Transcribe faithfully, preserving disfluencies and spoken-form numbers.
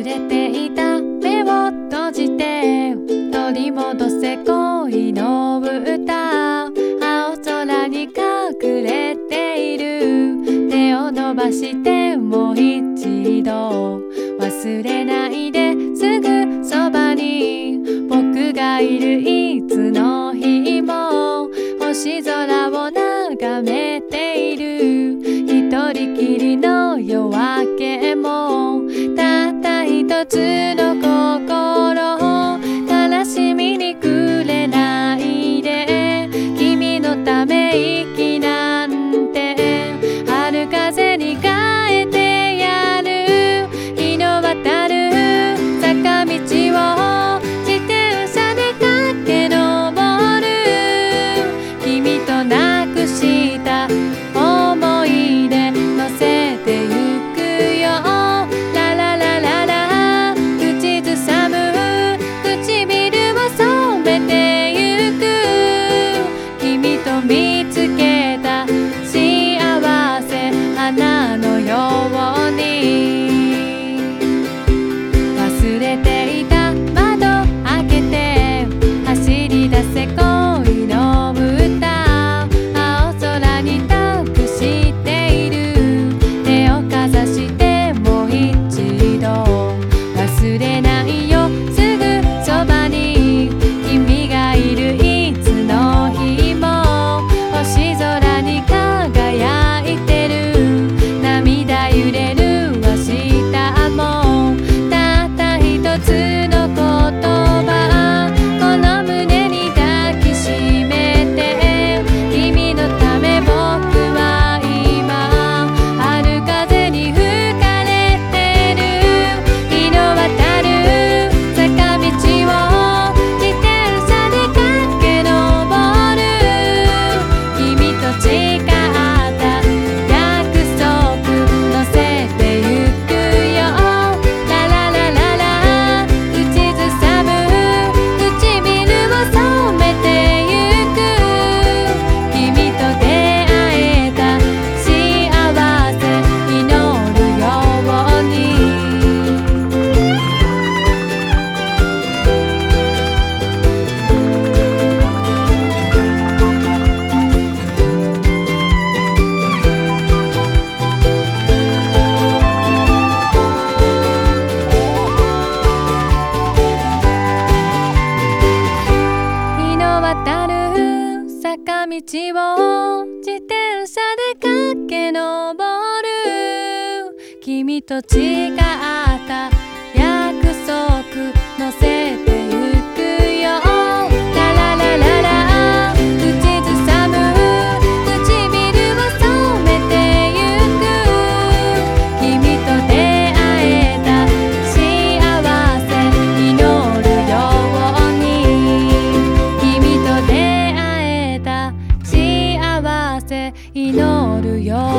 忘れていた目を閉じて取り戻せ恋の歌。青空に隠れている手を伸ばしてもう一度忘れないですぐそばに僕がいるいつの日も星空を眺めている一人きりの夜明けもたった一つの心悲しみにくれないで君のため息なんて春風に変えてやる日の渡る坂道を自転車で駆け上る君となくした思い出乗せてゆくよラララララ口ずさむ唇を染めてゆく君と見つけた幸せ花のように忘れていた窓開けて走り出せ恋の歌青空に託している手をかざしてもう一度忘れないよすぐそばに君がいるいつの日も星空に輝いてる涙揺れる明日もたった一つの言葉この胸に抱きしめて君のため僕は今春風に吹かれてる日の渡る坂道を自転車で駆け上る君と誓った約束乗せてゆくよラララララ口ずさむ唇を染めてゆく君と出会えた幸せ祈るように日の渡る坂道を自転車で駆け上る君と誓った約束乗せてゆくよラララララ口ずさむ唇を染めてゆく君と出会えた幸せ祈るように君と出会えた幸せ祈るよ